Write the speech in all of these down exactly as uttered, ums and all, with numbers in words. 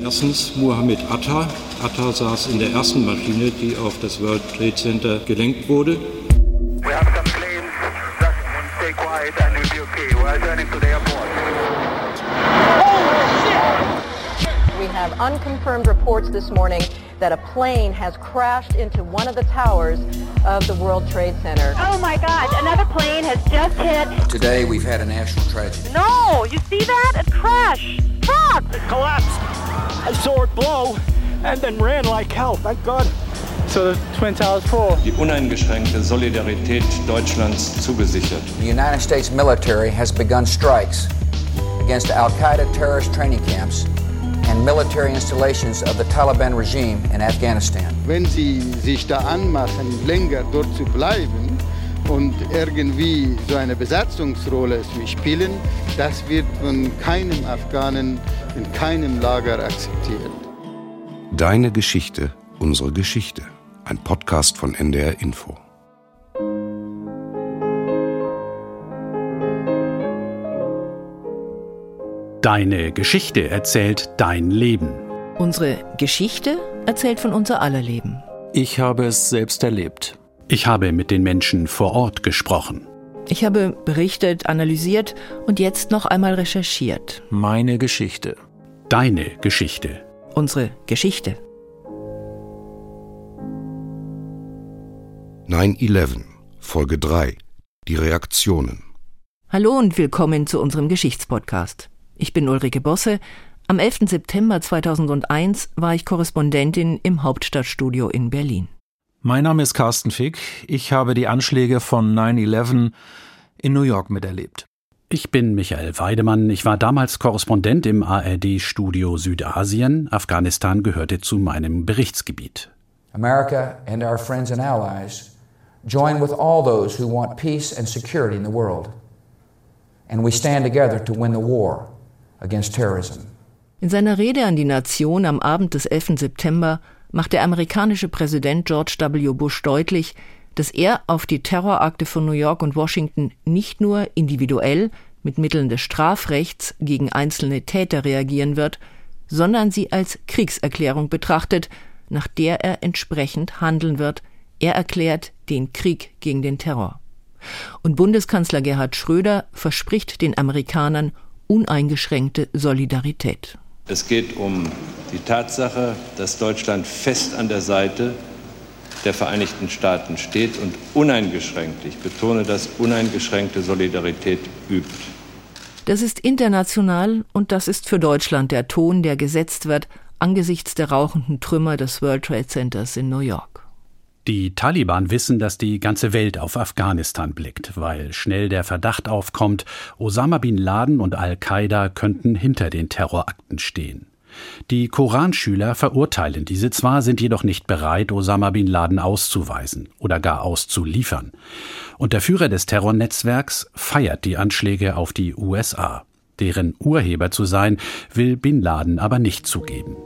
Erstens Mohammed Atta. Atta saß in der ersten Maschine, die auf das World Trade Center gelenkt wurde. We have some planes, just stay quiet and we'll be okay. We are turning to the airport. We have unconfirmed reports this morning that a plane has crashed into one of the towers of the World Trade Center. Oh my God, another plane has just hit. Today we've had a national tragedy. No, you see that? It crashed. Fuck! It collapsed. I saw it blow and then ran like hell, thank God. So the Twin Towers fall. Die uneingeschränkte Solidarität Deutschlands zugesichert. The United States military has begun strikes against Al-Qaeda terrorist training camps and military installations of the Taliban regime in Afghanistan. Wenn sie sich da anmachen, länger dort zu bleiben und irgendwie so eine Besatzungsrolle spielen, das wird von keinem Afghanen in keinem Lager akzeptiert. Deine Geschichte, unsere Geschichte. Ein Podcast von N D R Info. Deine Geschichte erzählt dein Leben. Unsere Geschichte erzählt von unser aller Leben. Ich habe es selbst erlebt. Ich habe mit den Menschen vor Ort gesprochen. Ich habe berichtet, analysiert und jetzt noch einmal recherchiert. Meine Geschichte. Deine Geschichte. Unsere Geschichte. neun elf, Folge drei. Die Reaktionen. Hallo und willkommen zu unserem Geschichtspodcast. Ich bin Ulrike Bosse. Am elften September zweitausendeins war ich Korrespondentin im Hauptstadtstudio in Berlin. Mein Name ist Carsten Fick. Ich habe die Anschläge von neun elf in New York miterlebt. Ich bin Michael Weidemann. Ich war damals Korrespondent im A R D-Studio Südasien. Afghanistan gehörte zu meinem Berichtsgebiet. America and our friends and allies join with all those who want peace and security in the world. And we stand together to win the war against terrorism. In seiner Rede an die Nation am Abend des elften September macht der amerikanische Präsident George W. Bush deutlich, dass er auf die Terrorakte von New York und Washington nicht nur individuell mit Mitteln des Strafrechts gegen einzelne Täter reagieren wird, sondern sie als Kriegserklärung betrachtet, nach der er entsprechend handeln wird. Er erklärt den Krieg gegen den Terror. Und Bundeskanzler Gerhard Schröder verspricht den Amerikanern uneingeschränkte Solidarität. Es geht um die Tatsache, dass Deutschland fest an der Seite der Vereinigten Staaten steht und uneingeschränkt, ich betone das, uneingeschränkte Solidarität übt. Das ist international und das ist für Deutschland der Ton, der gesetzt wird angesichts der rauchenden Trümmer des World Trade Centers in New York. Die Taliban wissen, dass die ganze Welt auf Afghanistan blickt, weil schnell der Verdacht aufkommt, Osama bin Laden und Al-Qaida könnten hinter den Terrorakten stehen. Die Koranschüler verurteilen diese zwar, sind jedoch nicht bereit, Osama bin Laden auszuweisen oder gar auszuliefern. Und der Führer des Terrornetzwerks feiert die Anschläge auf die U S A. Deren Urheber zu sein, will bin Laden aber nicht zugeben.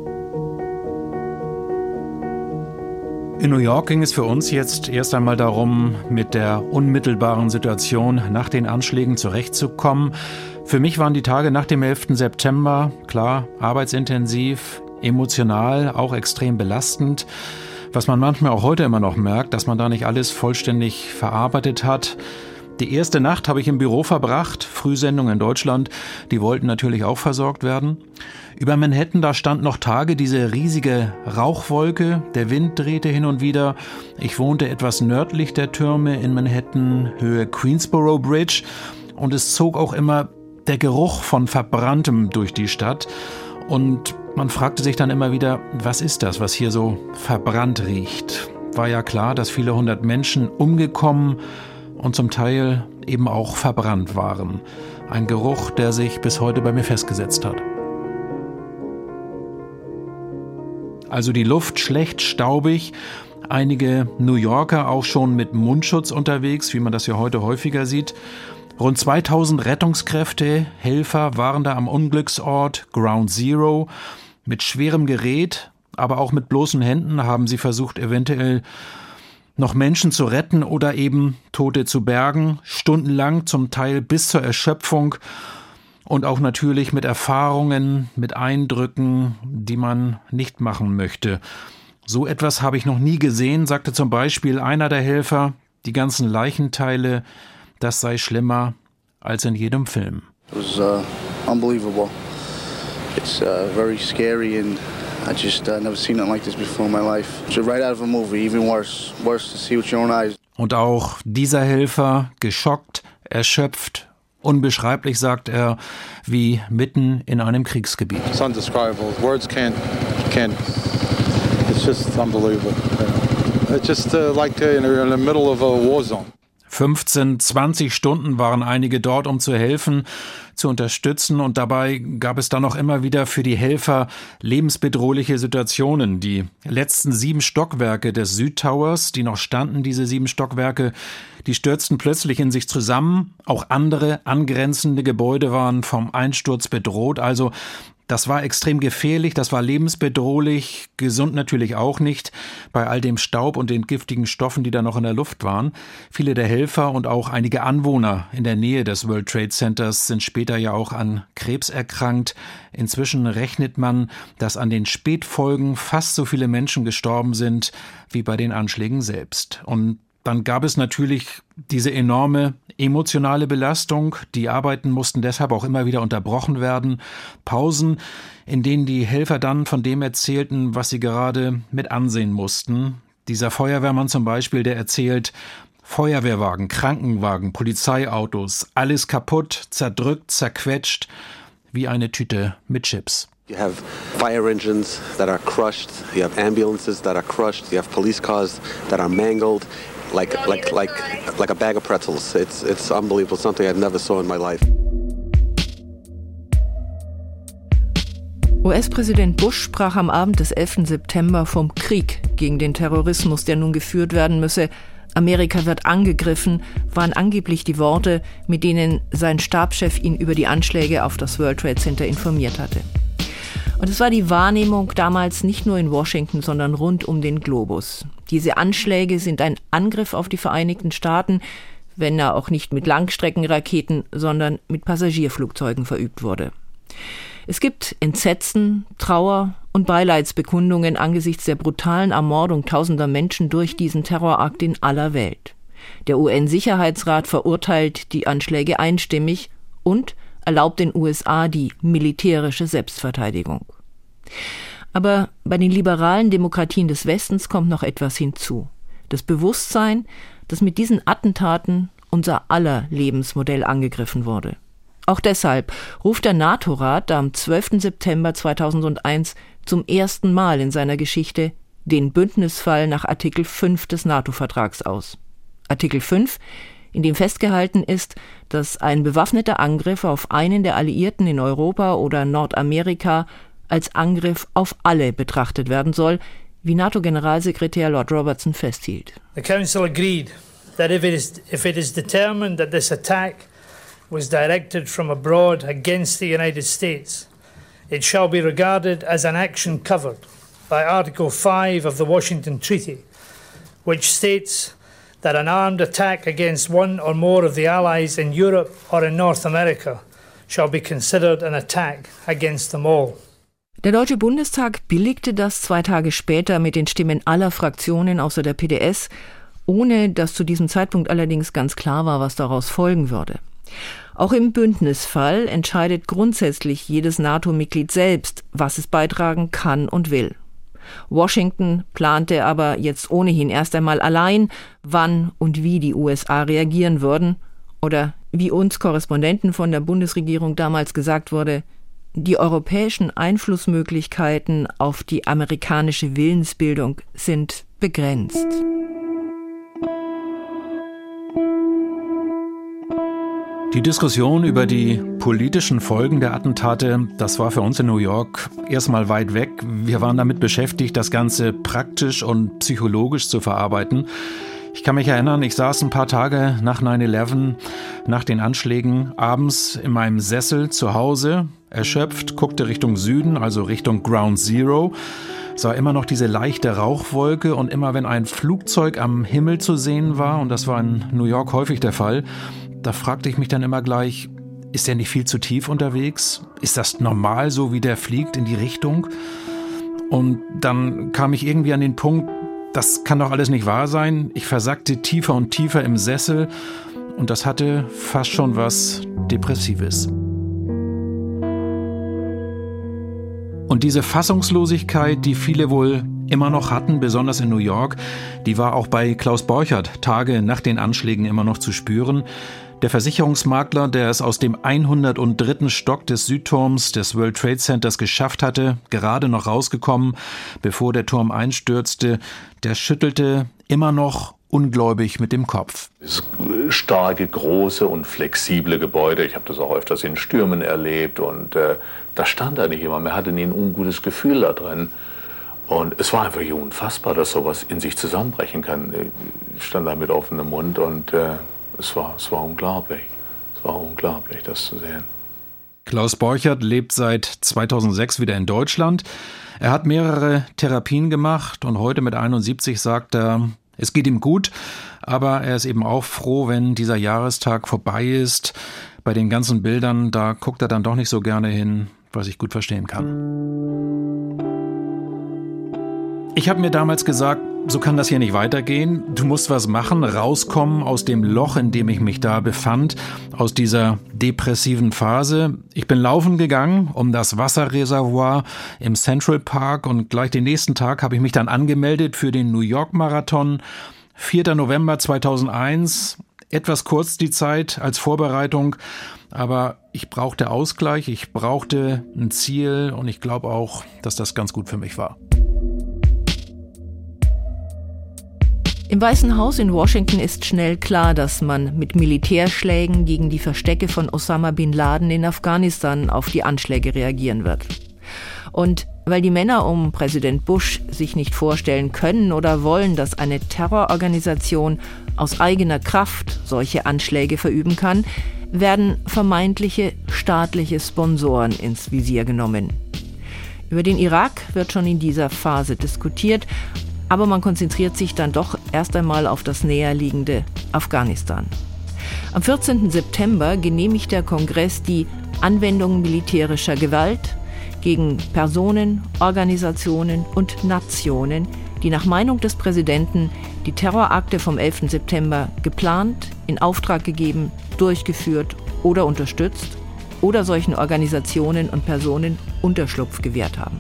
In New York ging es für uns jetzt erst einmal darum, mit der unmittelbaren Situation nach den Anschlägen zurechtzukommen. Für mich waren die Tage nach dem elften September, klar, arbeitsintensiv, emotional, auch extrem belastend. Was man manchmal auch heute immer noch merkt, dass man da nicht alles vollständig verarbeitet hat. Die erste Nacht habe ich im Büro verbracht, Frühsendung in Deutschland, die wollten natürlich auch versorgt werden. Über Manhattan, da stand noch Tage diese riesige Rauchwolke, der Wind drehte hin und wieder. Ich wohnte etwas nördlich der Türme in Manhattan, Höhe Queensboro Bridge, und es zog auch immer der Geruch von Verbranntem durch die Stadt. Und man fragte sich dann immer wieder, was ist das, was hier so verbrannt riecht? War ja klar, dass viele hundert Menschen umgekommen und zum Teil eben auch verbrannt waren. Ein Geruch, der sich bis heute bei mir festgesetzt hat. Also die Luft schlecht, staubig, einige New Yorker auch schon mit Mundschutz unterwegs, wie man das ja heute häufiger sieht. Rund zweitausend Rettungskräfte, Helfer waren da am Unglücksort Ground Zero. Mit schwerem Gerät, aber auch mit bloßen Händen haben sie versucht, eventuell noch Menschen zu retten oder eben Tote zu bergen, stundenlang, zum Teil bis zur Erschöpfung. und auch natürlich mit Erfahrungen, mit Eindrücken, die man nicht machen möchte. So etwas habe ich noch nie gesehen, sagte zum Beispiel einer der Helfer. Die ganzen Leichenteile, das sei schlimmer als in jedem Film. It was uh, unbelievable. It's uh, very scary and I just uh, never seen anything like this before in my life. It's right out of a movie, even worse. Worse to see with your own eyes. Und auch dieser Helfer, geschockt, erschöpft, unbeschreiblich, sagt er, wie mitten in einem Kriegsgebiet. It's undescribable. Words can't, can't. It's just unbelievable. It's just uh, like uh, in the middle of a war zone. fünfzehn, zwanzig Stunden waren einige dort, um zu helfen, zu unterstützen. Und dabei gab es dann noch immer wieder für die Helfer lebensbedrohliche Situationen. Die letzten sieben Stockwerke des Südtowers, die noch standen, diese sieben Stockwerke, die stürzten plötzlich in sich zusammen. Auch andere angrenzende Gebäude waren vom Einsturz bedroht. Also das war extrem gefährlich, das war lebensbedrohlich, gesund natürlich auch nicht, bei all dem Staub und den giftigen Stoffen, die da noch in der Luft waren. Viele der Helfer und auch einige Anwohner in der Nähe des World Trade Centers sind später ja auch an Krebs erkrankt. Inzwischen rechnet man, dass an den Spätfolgen fast so viele Menschen gestorben sind wie bei den Anschlägen selbst. Und dann gab es natürlich diese enorme emotionale Belastung. Die Arbeiten mussten deshalb auch immer wieder unterbrochen werden. Pausen, in denen die Helfer dann von dem erzählten, was sie gerade mit ansehen mussten. Dieser Feuerwehrmann zum Beispiel, der erzählt, Feuerwehrwagen, Krankenwagen, Polizeiautos, alles kaputt, zerdrückt, zerquetscht, wie eine Tüte mit Chips. You have fire engines that are crushed, you have ambulances that are crushed, you have police cars that are mangled. Like, like, like, like a bag of pretzels. It's, it's unbelievable, something I never saw in my life. U S-Präsident Bush sprach am Abend des elften September vom Krieg gegen den Terrorismus, der nun geführt werden müsse. Amerika wird angegriffen, waren angeblich die Worte, mit denen sein Stabschef ihn über die Anschläge auf das World Trade Center informiert hatte. Und es war die Wahrnehmung damals nicht nur in Washington, sondern rund um den Globus. Diese Anschläge sind ein Angriff auf die Vereinigten Staaten, wenn er auch nicht mit Langstreckenraketen, sondern mit Passagierflugzeugen verübt wurde. Es gibt Entsetzen, Trauer und Beileidsbekundungen angesichts der brutalen Ermordung tausender Menschen durch diesen Terrorakt in aller Welt. Der U N-Sicherheitsrat verurteilt die Anschläge einstimmig und erlaubt den U S A die militärische Selbstverteidigung. Aber bei den liberalen Demokratien des Westens kommt noch etwas hinzu. Das Bewusstsein, dass mit diesen Attentaten unser aller Lebensmodell angegriffen wurde. Auch deshalb ruft der NATO-Rat am zwölften September zweitausendeins zum ersten Mal in seiner Geschichte den Bündnisfall nach Artikel fünf des NATO-Vertrags aus. Artikel fünf, in dem festgehalten ist, dass ein bewaffneter Angriff auf einen der Alliierten in Europa oder Nordamerika als Angriff auf alle betrachtet werden soll, wie NATO-Generalsekretär Lord Robertson festhielt. The Council agreed that if it is, if it is determined that this attack was directed from abroad against the United States, it shall be regarded as an action covered by Article five of the Washington Treaty, which states that an armed attack against one or more of the allies in Europe or in North America shall be considered an attack against them all. Der Deutsche Bundestag billigte das zwei Tage später mit den Stimmen aller Fraktionen außer der P D S, ohne dass zu diesem Zeitpunkt allerdings ganz klar war, was daraus folgen würde. Auch im Bündnisfall entscheidet grundsätzlich jedes NATO-Mitglied selbst, was es beitragen kann und will. Washington plante aber jetzt ohnehin erst einmal allein, wann und wie die U S A reagieren würden. Oder wie uns Korrespondenten von der Bundesregierung damals gesagt wurde, die europäischen Einflussmöglichkeiten auf die amerikanische Willensbildung sind begrenzt. Die Diskussion über die politischen Folgen der Attentate, das war für uns in New York erstmal weit weg. Wir waren damit beschäftigt, das Ganze praktisch und psychologisch zu verarbeiten. Ich kann mich erinnern, ich saß ein paar Tage nach neun elf, nach den Anschlägen, abends in meinem Sessel zu Hause, erschöpft, guckte Richtung Süden, also Richtung Ground Zero, sah immer noch diese leichte Rauchwolke und immer wenn ein Flugzeug am Himmel zu sehen war, und das war in New York häufig der Fall, da fragte ich mich dann immer gleich, Ist er nicht viel zu tief unterwegs? Ist das normal, so wie der fliegt in die Richtung? Und dann kam ich irgendwie an den Punkt, das kann doch alles nicht wahr sein. Ich versackte tiefer und tiefer im Sessel und das hatte fast schon was Depressives. Und diese Fassungslosigkeit, die viele wohl immer noch hatten, besonders in New York, die war auch bei Klaus Borchert Tage nach den Anschlägen immer noch zu spüren. Der Versicherungsmakler, der es aus dem hundertdritten Stock des Südturms des World Trade Centers geschafft hatte, gerade noch rausgekommen, bevor der Turm einstürzte, der schüttelte immer noch ungläubig mit dem Kopf. Das starke, große und flexible Gebäude, ich habe das auch öfters in Stürmen erlebt und äh, da stand eigentlich jemand, man hatte nie ein ungutes Gefühl da drin. Und es war einfach unfassbar, dass sowas in sich zusammenbrechen kann. Ich stand da mit offenem Mund und äh, es war, es war unglaublich. Es war unglaublich, das zu sehen. Klaus Borchert lebt seit zweitausendsechs wieder in Deutschland. Er hat mehrere Therapien gemacht und heute mit einundsiebzig sagt er, es geht ihm gut, aber er ist eben auch froh, wenn dieser Jahrestag vorbei ist. Bei den ganzen Bildern, da guckt er dann doch nicht so gerne hin, was ich gut verstehen kann. Ich habe mir damals gesagt, so kann das hier nicht weitergehen. Du musst was machen, rauskommen aus dem Loch, in dem ich mich da befand, aus dieser depressiven Phase. Ich bin laufen gegangen um das Wasserreservoir im Central Park und gleich den nächsten Tag habe ich mich dann angemeldet für den New York Marathon. vierter November zweitausendeins, etwas kurz die Zeit als Vorbereitung, aber ich brauchte Ausgleich, ich brauchte ein Ziel und ich glaube auch, dass das ganz gut für mich war. Im Weißen Haus in Washington ist schnell klar, dass man mit Militärschlägen gegen die Verstecke von Osama bin Laden in Afghanistan auf die Anschläge reagieren wird. Und weil die Männer um Präsident Bush sich nicht vorstellen können oder wollen, dass eine Terrororganisation aus eigener Kraft solche Anschläge verüben kann, werden vermeintliche staatliche Sponsoren ins Visier genommen. Über den Irak wird schon in dieser Phase diskutiert, aber man konzentriert sich dann doch erst einmal auf das näherliegende Afghanistan. Am vierzehnten September genehmigt der Kongress die Anwendung militärischer Gewalt gegen Personen, Organisationen und Nationen, die nach Meinung des Präsidenten die Terrorakte vom elften September geplant, in Auftrag gegeben, durchgeführt oder unterstützt oder solchen Organisationen und Personen Unterschlupf gewährt haben.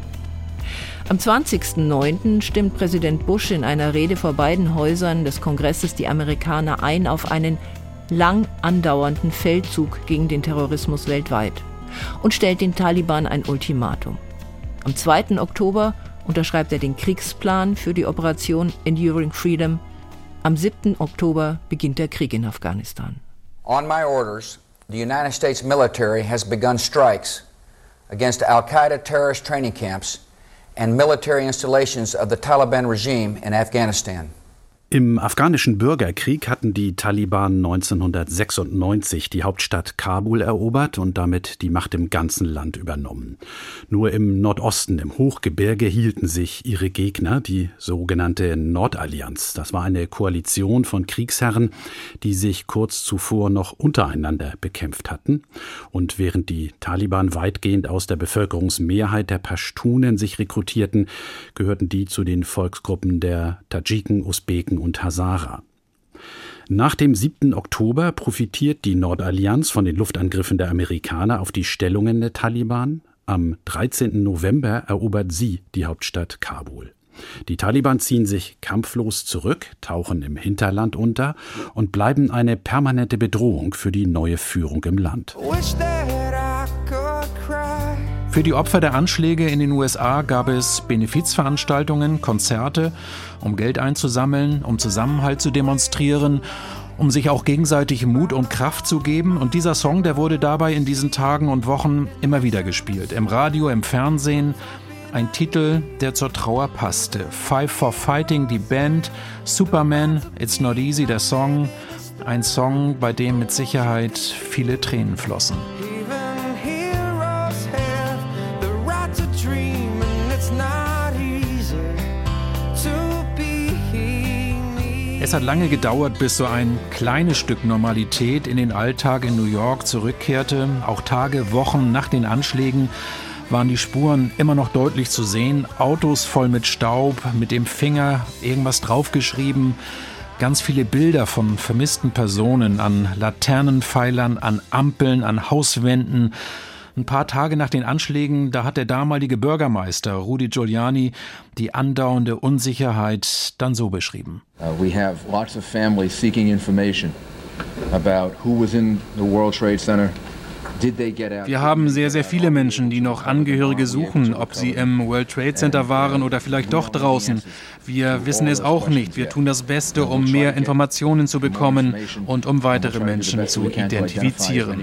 Am zwanzigsten neunten stimmt Präsident Bush in einer Rede vor beiden Häusern des Kongresses die Amerikaner ein auf einen lang andauernden Feldzug gegen den Terrorismus weltweit und stellt den Taliban ein Ultimatum. Am zweiten Oktober unterschreibt er den Kriegsplan für die Operation Enduring Freedom. Am siebten Oktober beginnt der Krieg in Afghanistan. On my orders, the United States military has begun strikes against Al-Qaeda terrorist training camps and military installations of the Taliban regime in Afghanistan. Im afghanischen Bürgerkrieg hatten die Taliban neunzehnhundertsechsundneunzig die Hauptstadt Kabul erobert und damit die Macht im ganzen Land übernommen. Nur im Nordosten, im Hochgebirge, hielten sich ihre Gegner, die sogenannte Nordallianz. Das war eine Koalition von Kriegsherren, die sich kurz zuvor noch untereinander bekämpft hatten. Und während die Taliban weitgehend aus der Bevölkerungsmehrheit der Pashtunen sich rekrutierten, gehörten die zu den Volksgruppen der Tadschiken, Usbeken und Hazara. Nach dem siebten Oktober profitiert die Nordallianz von den Luftangriffen der Amerikaner auf die Stellungen der Taliban. Am dreizehnten November erobert sie die Hauptstadt Kabul. Die Taliban ziehen sich kampflos zurück, tauchen im Hinterland unter und bleiben eine permanente Bedrohung für die neue Führung im Land. Für die Opfer der Anschläge in den U S A gab es Benefizveranstaltungen, Konzerte, um Geld einzusammeln, um Zusammenhalt zu demonstrieren, um sich auch gegenseitig Mut und Kraft zu geben. Und dieser Song, der wurde dabei in diesen Tagen und Wochen immer wieder gespielt. Im Radio, im Fernsehen. Ein Titel, der zur Trauer passte. Five for Fighting, die Band. Superman, It's Not Easy, der Song. Ein Song, bei dem mit Sicherheit viele Tränen flossen. Es hat lange gedauert, bis so ein kleines Stück Normalität in den Alltag in New York zurückkehrte. Auch Tage, Wochen nach den Anschlägen waren die Spuren immer noch deutlich zu sehen. Autos voll mit Staub, mit dem Finger irgendwas draufgeschrieben. Ganz viele Bilder von vermissten Personen an Laternenpfeilern, an Ampeln, an Hauswänden. Ein paar Tage nach den Anschlägen, da hat der damalige Bürgermeister Rudy Giuliani die andauernde Unsicherheit dann so beschrieben. Uh, we have lots of families seeking information about who was in the World Trade Center. Wir haben sehr, sehr viele Menschen, die noch Angehörige suchen, ob sie im World Trade Center waren oder vielleicht doch draußen. Wir wissen es auch nicht. Wir tun das Beste, um mehr Informationen zu bekommen und um weitere Menschen zu identifizieren.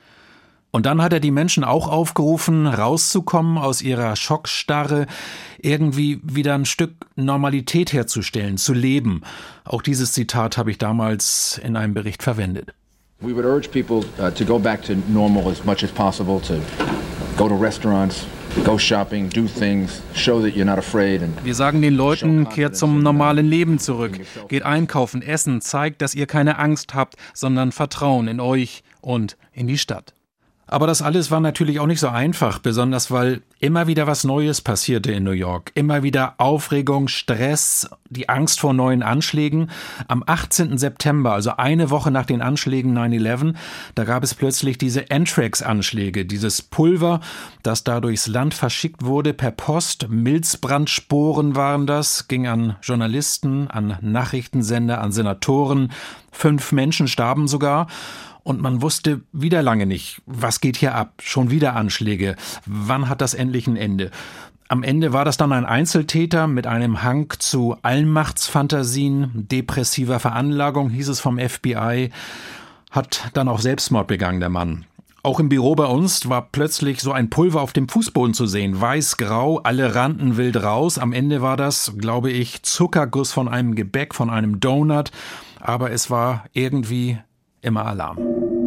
Und dann hat er die Menschen auch aufgerufen, rauszukommen aus ihrer Schockstarre, irgendwie wieder ein Stück Normalität herzustellen, zu leben. Auch dieses Zitat habe ich damals in einem Bericht verwendet. We would urge people uh, to go back to normal as much as possible, to go to restaurants, go shopping, do things, show that you're not afraid. And Wir sagen den Leuten, kehrt zum normalen Leben zurück. Geht einkaufen, essen, zeigt, dass ihr keine Angst habt, sondern Vertrauen in euch und in die Stadt. Aber das alles war natürlich auch nicht so einfach, besonders weil immer wieder was Neues passierte in New York. Immer wieder Aufregung, Stress, die Angst vor neuen Anschlägen. Am achtzehnten September, also eine Woche nach den Anschlägen neun elf, da gab es plötzlich diese Anthrax-Anschläge, dieses Pulver, das da durchs Land verschickt wurde per Post. Milzbrandsporen waren das, ging an Journalisten, an Nachrichtensender, an Senatoren. Fünf Menschen starben sogar. Und man wusste wieder lange nicht, was geht hier ab? Schon wieder Anschläge. Wann hat das endlich ein Ende? Am Ende war das dann ein Einzeltäter mit einem Hang zu Allmachtsfantasien, depressiver Veranlagung, hieß es vom F B I, hat dann auch Selbstmord begangen, der Mann. Auch im Büro bei uns war plötzlich so ein Pulver auf dem Fußboden zu sehen. Weiß-grau, alle rannten wild raus. Am Ende war das, glaube ich, Zuckerguss von einem Gebäck, von einem Donut. Aber es war irgendwie immer Alarm.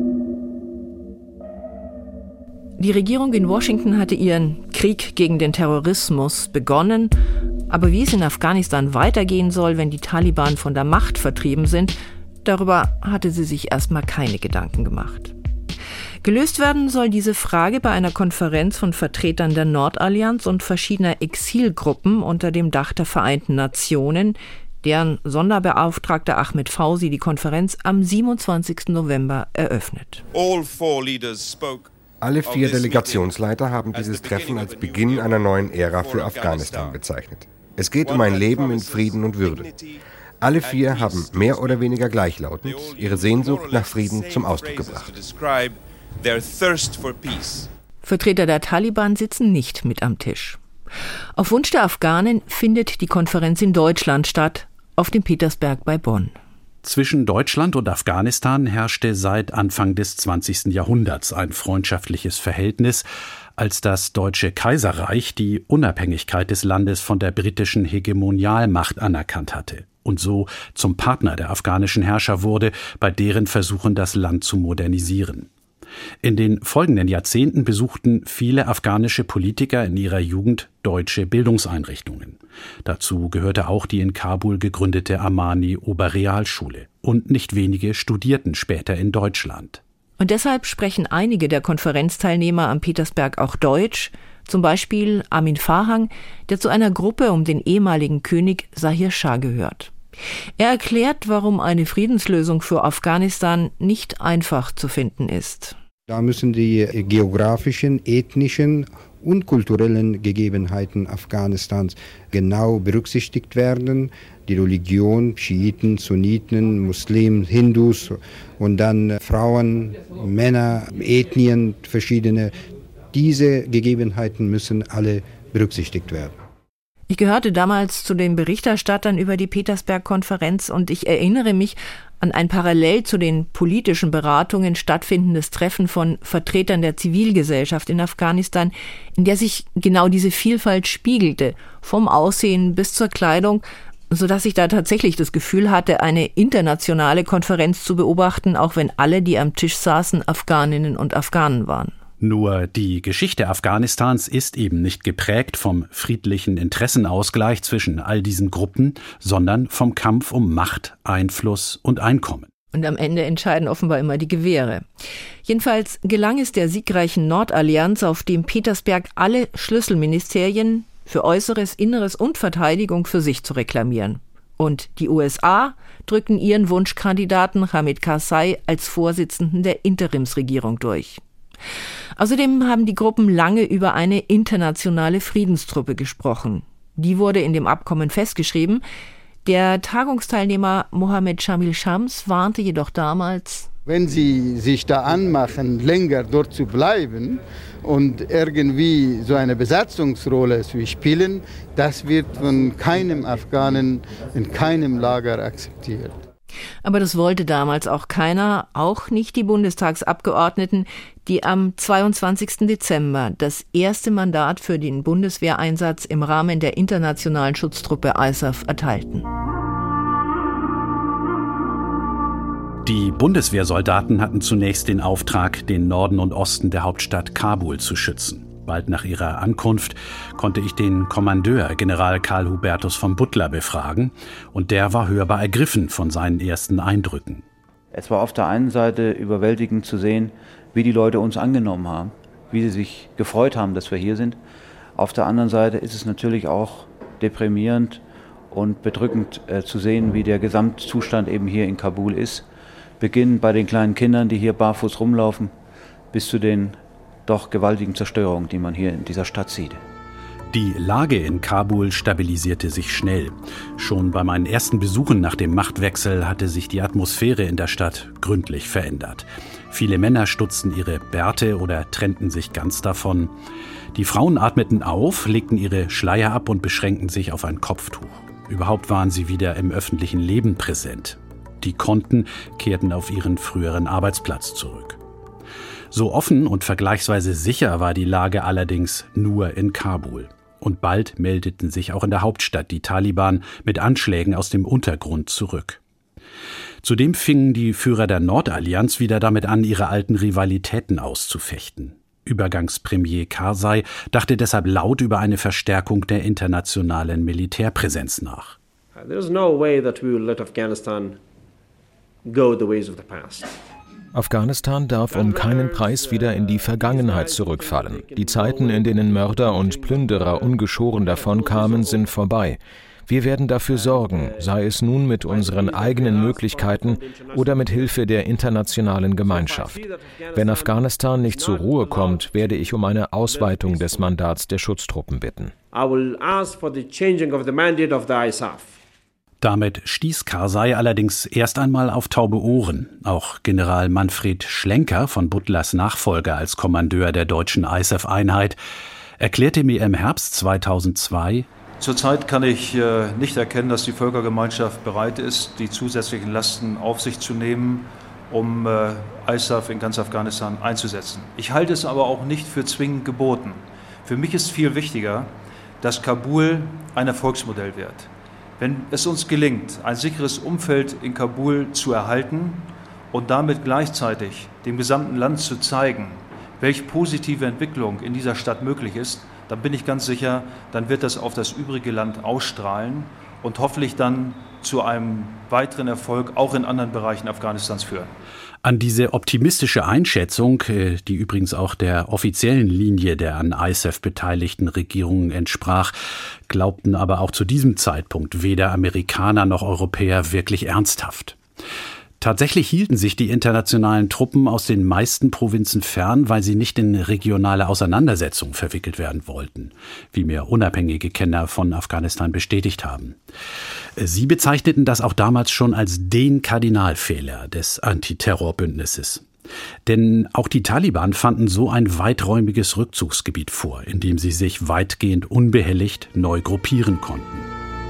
Die Regierung in Washington hatte ihren Krieg gegen den Terrorismus begonnen. Aber wie es in Afghanistan weitergehen soll, wenn die Taliban von der Macht vertrieben sind, darüber hatte sie sich erstmal keine Gedanken gemacht. Gelöst werden soll diese Frage bei einer Konferenz von Vertretern der Nordallianz und verschiedener Exilgruppen unter dem Dach der Vereinten Nationen, deren Sonderbeauftragter Ahmed Fauzi die Konferenz am siebenundzwanzigsten November eröffnet. Alle vier Delegationsleiter haben dieses Treffen als Beginn einer neuen Ära für Afghanistan bezeichnet. Es geht um ein Leben in Frieden und Würde. Alle vier haben mehr oder weniger gleichlautend ihre Sehnsucht nach Frieden zum Ausdruck gebracht. Vertreter der Taliban sitzen nicht mit am Tisch. Auf Wunsch der Afghanen findet die Konferenz in Deutschland statt, auf dem Petersberg bei Bonn. Zwischen Deutschland und Afghanistan herrschte seit Anfang des zwanzigsten Jahrhunderts ein freundschaftliches Verhältnis, als das Deutsche Kaiserreich die Unabhängigkeit des Landes von der britischen Hegemonialmacht anerkannt hatte und so zum Partner der afghanischen Herrscher wurde, bei deren Versuchen, das Land zu modernisieren. In den folgenden Jahrzehnten besuchten viele afghanische Politiker in ihrer Jugend deutsche Bildungseinrichtungen. Dazu gehörte auch die in Kabul gegründete Amani-Oberrealschule. Und nicht wenige studierten später in Deutschland. Und deshalb sprechen einige der Konferenzteilnehmer am Petersberg auch Deutsch, zum Beispiel Amin Farhang, der zu einer Gruppe um den ehemaligen König Zahir Schah gehört. Er erklärt, warum eine Friedenslösung für Afghanistan nicht einfach zu finden ist. Da müssen die geografischen, ethnischen und kulturellen Gegebenheiten Afghanistans genau berücksichtigt werden. Die Religion, Schiiten, Sunniten, Muslimen, Hindus und dann Frauen, Männer, Ethnien, verschiedene. Diese Gegebenheiten müssen alle berücksichtigt werden. Ich gehörte damals zu den Berichterstattern über die Petersberg-Konferenz und ich erinnere mich an ein parallel zu den politischen Beratungen stattfindendes Treffen von Vertretern der Zivilgesellschaft in Afghanistan, in der sich genau diese Vielfalt spiegelte, vom Aussehen bis zur Kleidung, sodass ich da tatsächlich das Gefühl hatte, eine internationale Konferenz zu beobachten, auch wenn alle, die am Tisch saßen, Afghaninnen und Afghanen waren. Nur die Geschichte Afghanistans ist eben nicht geprägt vom friedlichen Interessenausgleich zwischen all diesen Gruppen, sondern vom Kampf um Macht, Einfluss und Einkommen. Und am Ende entscheiden offenbar immer die Gewehre. Jedenfalls gelang es der siegreichen Nordallianz, auf dem Petersberg alle Schlüsselministerien für Äußeres, Inneres und Verteidigung für sich zu reklamieren. Und die U S A drückten ihren Wunschkandidaten Hamid Karzai als Vorsitzenden der Interimsregierung durch. Außerdem haben die Gruppen lange über eine internationale Friedenstruppe gesprochen. Die wurde in dem Abkommen festgeschrieben. Der Tagungsteilnehmer Mohammed Shamil Shams warnte jedoch damals: Wenn Sie sich da anmachen, länger dort zu bleiben und irgendwie so eine Besatzungsrolle zu spielen, das wird von keinem Afghanen in keinem Lager akzeptiert. Aber das wollte damals auch keiner, auch nicht die Bundestagsabgeordneten, die am zweiundzwanzigsten Dezember das erste Mandat für den Bundeswehreinsatz im Rahmen der internationalen Schutztruppe I S A F erteilten. Die Bundeswehrsoldaten hatten zunächst den Auftrag, den Norden und Osten der Hauptstadt Kabul zu schützen. Bald nach ihrer Ankunft konnte ich den Kommandeur, General Karl Hubertus von Butler, befragen, und der war hörbar ergriffen von seinen ersten Eindrücken. Es war auf der einen Seite überwältigend zu sehen, wie die Leute uns angenommen haben, wie sie sich gefreut haben, dass wir hier sind. Auf der anderen Seite ist es natürlich auch deprimierend und bedrückend äh, zu sehen, wie der Gesamtzustand eben hier in Kabul ist. Beginnend bei den kleinen Kindern, die hier barfuß rumlaufen, bis zu den doch gewaltigen Zerstörungen, die man hier in dieser Stadt sieht. Die Lage in Kabul stabilisierte sich schnell. Schon bei meinen ersten Besuchen nach dem Machtwechsel hatte sich die Atmosphäre in der Stadt gründlich verändert. Viele Männer stutzten ihre Bärte oder trennten sich ganz davon. Die Frauen atmeten auf, legten ihre Schleier ab und beschränkten sich auf ein Kopftuch. Überhaupt waren sie wieder im öffentlichen Leben präsent. Die konnten, kehrten auf ihren früheren Arbeitsplatz zurück. So offen und vergleichsweise sicher war die Lage allerdings nur in Kabul. Und bald meldeten sich auch in der Hauptstadt die Taliban mit Anschlägen aus dem Untergrund zurück. Zudem fingen die Führer der Nordallianz wieder damit an, ihre alten Rivalitäten auszufechten. Übergangspremier Karzai dachte deshalb laut über eine Verstärkung der internationalen Militärpräsenz nach. There is no way that we will let Afghanistan go the ways of the past. Afghanistan darf um keinen Preis wieder in die Vergangenheit zurückfallen. Die Zeiten, in denen Mörder und Plünderer ungeschoren davonkamen, sind vorbei. Wir werden dafür sorgen, sei es nun mit unseren eigenen Möglichkeiten oder mit Hilfe der internationalen Gemeinschaft. Wenn Afghanistan nicht zur Ruhe kommt, werde ich um eine Ausweitung des Mandats der Schutztruppen bitten. I will ask for the changing of the mandate of the I S A F. Damit stieß Karzai allerdings erst einmal auf taube Ohren. Auch General Manfred Schlenker, von Butlers Nachfolger als Kommandeur der deutschen I S A F-Einheit, erklärte mir im Herbst zweitausendzwei: Zurzeit kann ich äh, nicht erkennen, dass die Völkergemeinschaft bereit ist, die zusätzlichen Lasten auf sich zu nehmen, um äh, I S A F in ganz Afghanistan einzusetzen. Ich halte es aber auch nicht für zwingend geboten. Für mich ist viel wichtiger, dass Kabul ein Erfolgsmodell wird. Wenn es uns gelingt, ein sicheres Umfeld in Kabul zu erhalten und damit gleichzeitig dem gesamten Land zu zeigen, welche positive Entwicklung in dieser Stadt möglich ist, dann bin ich ganz sicher, dann wird das auf das übrige Land ausstrahlen und hoffentlich dann zu einem weiteren Erfolg auch in anderen Bereichen Afghanistans führen. An diese optimistische Einschätzung, die übrigens auch der offiziellen Linie der an I S A F beteiligten Regierungen entsprach, glaubten aber auch zu diesem Zeitpunkt weder Amerikaner noch Europäer wirklich ernsthaft. Tatsächlich hielten sich die internationalen Truppen aus den meisten Provinzen fern, weil sie nicht in regionale Auseinandersetzungen verwickelt werden wollten, wie mir unabhängige Kenner von Afghanistan bestätigt haben. Sie bezeichneten das auch damals schon als den Kardinalfehler des Antiterrorbündnisses. Denn auch die Taliban fanden so ein weiträumiges Rückzugsgebiet vor, in dem sie sich weitgehend unbehelligt neu gruppieren konnten.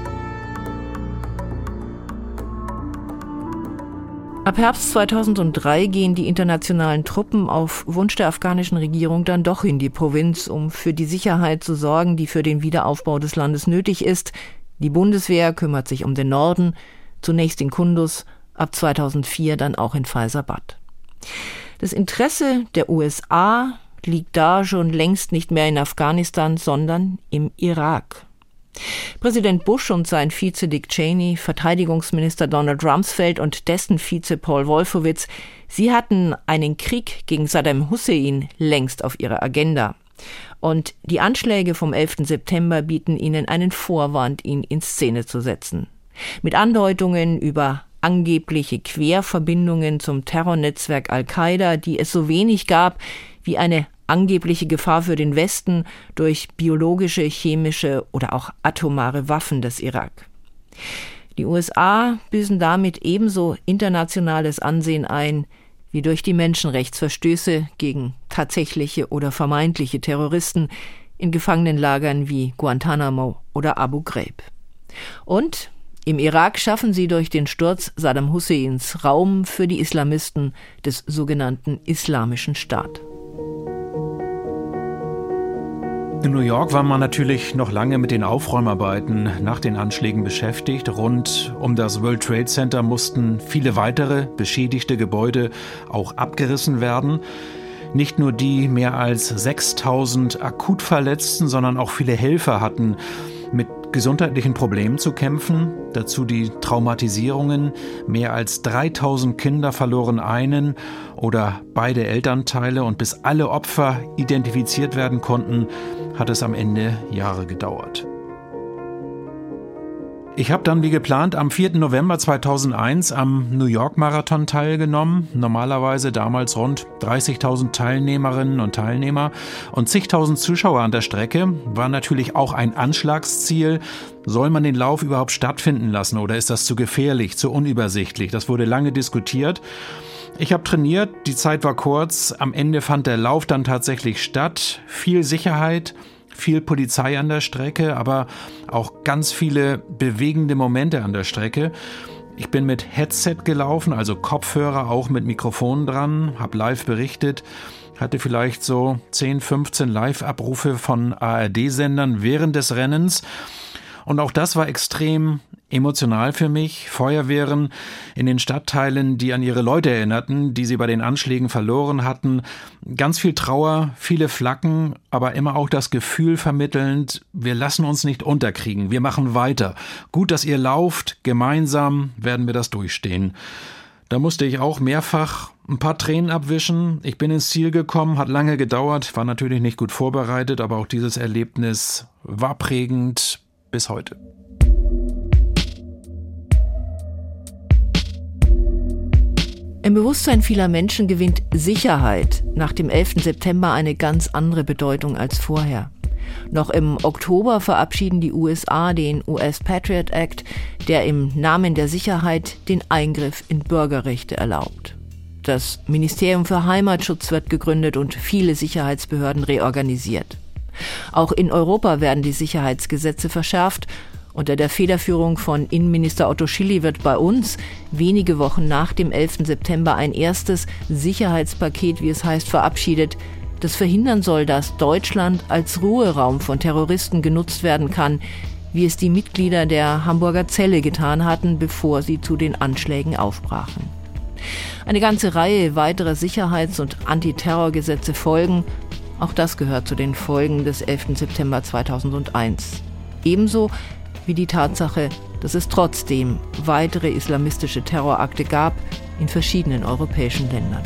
Ab Herbst zweitausenddrei gehen die internationalen Truppen auf Wunsch der afghanischen Regierung dann doch in die Provinz, um für die Sicherheit zu sorgen, die für den Wiederaufbau des Landes nötig ist. Die Bundeswehr kümmert sich um den Norden, zunächst in Kunduz, ab zweitausendvier dann auch in Faizabad. Das Interesse der U S A liegt da schon längst nicht mehr in Afghanistan, sondern im Irak. Präsident Bush und sein Vize Dick Cheney, Verteidigungsminister Donald Rumsfeld und dessen Vize Paul Wolfowitz, sie hatten einen Krieg gegen Saddam Hussein längst auf ihrer Agenda. Und die Anschläge vom elften September bieten ihnen einen Vorwand, ihn in Szene zu setzen. Mit Andeutungen über angebliche Querverbindungen zum Terrornetzwerk Al-Qaida, die es so wenig gab wie eine angebliche Gefahr für den Westen durch biologische, chemische oder auch atomare Waffen des Irak. Die U S A büßen damit ebenso internationales Ansehen ein, wie durch die Menschenrechtsverstöße gegen tatsächliche oder vermeintliche Terroristen in Gefangenenlagern wie Guantanamo oder Abu Ghraib. Und im Irak schaffen sie durch den Sturz Saddam Husseins Raum für die Islamisten des sogenannten Islamischen Staat. In New York war man natürlich noch lange mit den Aufräumarbeiten nach den Anschlägen beschäftigt. Rund um das World Trade Center mussten viele weitere beschädigte Gebäude auch abgerissen werden. Nicht nur die mehr als sechstausend Akutverletzten, sondern auch viele Helfer hatten mit gesundheitlichen Problemen zu kämpfen. Dazu die Traumatisierungen. Mehr als dreitausend Kinder verloren einen oder beide Elternteile. Und bis alle Opfer identifiziert werden konnten, hat es am Ende Jahre gedauert. Ich habe dann wie geplant am vierten November zweitausendeins am New York Marathon teilgenommen. Normalerweise damals rund dreißigtausend Teilnehmerinnen und Teilnehmer und zigtausend Zuschauer an der Strecke. War natürlich auch ein Anschlagsziel. Soll man den Lauf überhaupt stattfinden lassen oder ist das zu gefährlich, zu unübersichtlich? Das wurde lange diskutiert. Ich habe trainiert, die Zeit war kurz. Am Ende fand der Lauf dann tatsächlich statt. Viel Sicherheit, viel Polizei an der Strecke, aber auch ganz viele bewegende Momente an der Strecke. Ich bin mit Headset gelaufen, also Kopfhörer, auch mit Mikrofon dran, habe live berichtet, hatte vielleicht so zehn, fünfzehn Live-Abrufe von A R D-Sendern während des Rennens. Und auch das war extrem emotional für mich. Feuerwehren in den Stadtteilen, die an ihre Leute erinnerten, die sie bei den Anschlägen verloren hatten. Ganz viel Trauer, viele Flaggen, aber immer auch das Gefühl vermittelnd, wir lassen uns nicht unterkriegen, wir machen weiter. Gut, dass ihr lauft, gemeinsam werden wir das durchstehen. Da musste ich auch mehrfach ein paar Tränen abwischen. Ich bin ins Ziel gekommen, hat lange gedauert, war natürlich nicht gut vorbereitet, aber auch dieses Erlebnis war prägend bis heute. Im Bewusstsein vieler Menschen gewinnt Sicherheit nach dem elften September eine ganz andere Bedeutung als vorher. Noch im Oktober verabschieden die U S A den U S Patriot Act, der im Namen der Sicherheit den Eingriff in Bürgerrechte erlaubt. Das Ministerium für Heimatschutz wird gegründet und viele Sicherheitsbehörden reorganisiert. Auch in Europa werden die Sicherheitsgesetze verschärft. Unter der Federführung von Innenminister Otto Schily wird bei uns wenige Wochen nach dem elften September ein erstes Sicherheitspaket, wie es heißt, verabschiedet, das verhindern soll, dass Deutschland als Ruheraum von Terroristen genutzt werden kann, wie es die Mitglieder der Hamburger Zelle getan hatten, bevor sie zu den Anschlägen aufbrachen. Eine ganze Reihe weiterer Sicherheits- und Antiterrorgesetze folgen. Auch das gehört zu den Folgen des elften September zweitausendeins. Ebenso wie die Tatsache, dass es trotzdem weitere islamistische Terrorakte gab in verschiedenen europäischen Ländern.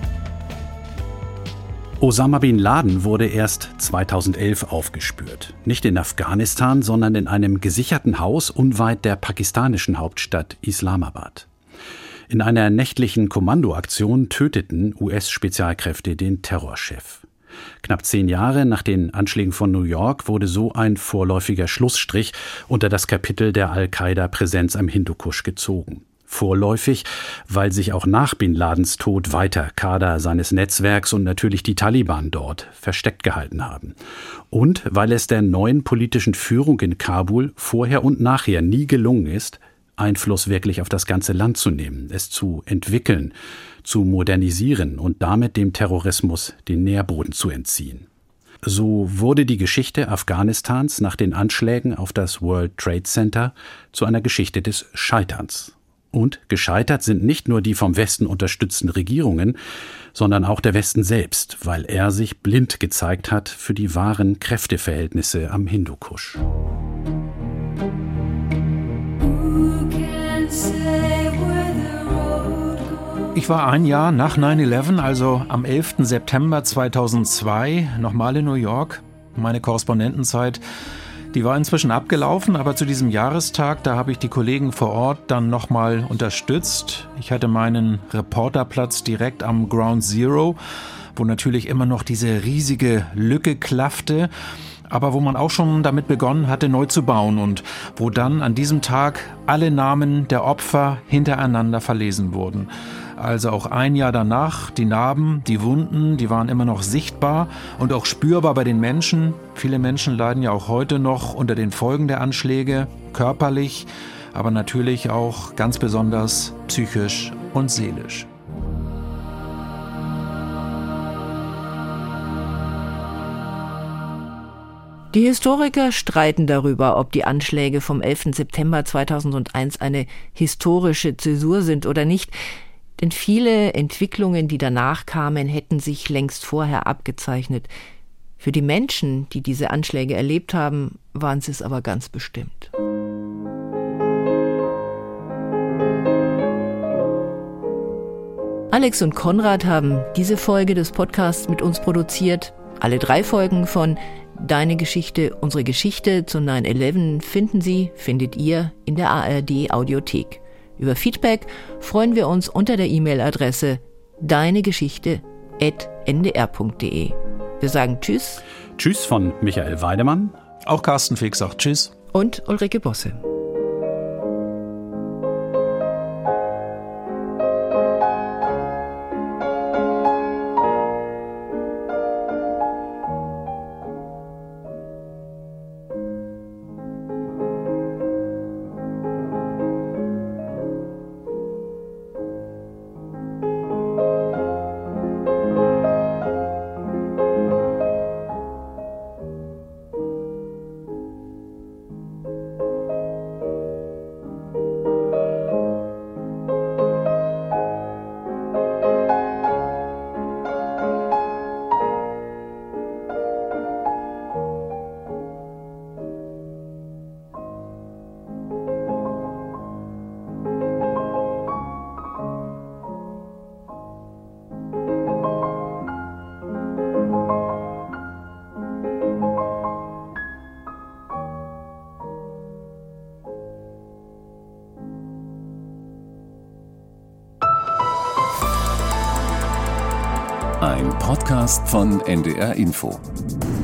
Osama bin Laden wurde erst zweitausendelf aufgespürt. Nicht in Afghanistan, sondern in einem gesicherten Haus unweit der pakistanischen Hauptstadt Islamabad. In einer nächtlichen Kommandoaktion töteten U S-Spezialkräfte den Terrorchef. Knapp zehn Jahre nach den Anschlägen von New York wurde so ein vorläufiger Schlussstrich unter das Kapitel der Al-Qaida-Präsenz am Hindukusch gezogen. Vorläufig, weil sich auch nach Bin Ladens Tod weiter Kader seines Netzwerks und natürlich die Taliban dort versteckt gehalten haben. Und weil es der neuen politischen Führung in Kabul vorher und nachher nie gelungen ist, Einfluss wirklich auf das ganze Land zu nehmen, es zu entwickeln, zu modernisieren und damit dem Terrorismus den Nährboden zu entziehen. So wurde die Geschichte Afghanistans nach den Anschlägen auf das World Trade Center zu einer Geschichte des Scheiterns. Und gescheitert sind nicht nur die vom Westen unterstützten Regierungen, sondern auch der Westen selbst, weil er sich blind gezeigt hat für die wahren Kräfteverhältnisse am Hindukusch. Ich war ein Jahr nach neun elf, also am elften September zweitausendzwei, nochmal in New York. Meine Korrespondentenzeit, die war inzwischen abgelaufen, aber zu diesem Jahrestag, da habe ich die Kollegen vor Ort dann nochmal unterstützt. Ich hatte meinen Reporterplatz direkt am Ground Zero, wo natürlich immer noch diese riesige Lücke klaffte, aber wo man auch schon damit begonnen hatte, neu zu bauen und wo dann an diesem Tag alle Namen der Opfer hintereinander verlesen wurden. Also auch ein Jahr danach, die Narben, die Wunden, die waren immer noch sichtbar und auch spürbar bei den Menschen. Viele Menschen leiden ja auch heute noch unter den Folgen der Anschläge, körperlich, aber natürlich auch ganz besonders psychisch und seelisch. Die Historiker streiten darüber, ob die Anschläge vom elften September zweitausendeins eine historische Zäsur sind oder nicht. Denn viele Entwicklungen, die danach kamen, hätten sich längst vorher abgezeichnet. Für die Menschen, die diese Anschläge erlebt haben, waren sie es aber ganz bestimmt. Alex und Konrad haben diese Folge des Podcasts mit uns produziert. Alle drei Folgen von Deine Geschichte, unsere Geschichte zu neun elf finden Sie, findet ihr in der A R D Audiothek. Über Feedback freuen wir uns unter der E-Mail-Adresse deinegeschichte at n d r punkt d e. Wir sagen Tschüss. Tschüss von Michael Weidemann. Auch Carsten Fix sagt Tschüss. Und Ulrike Bosse. Ein Podcast von N D R Info.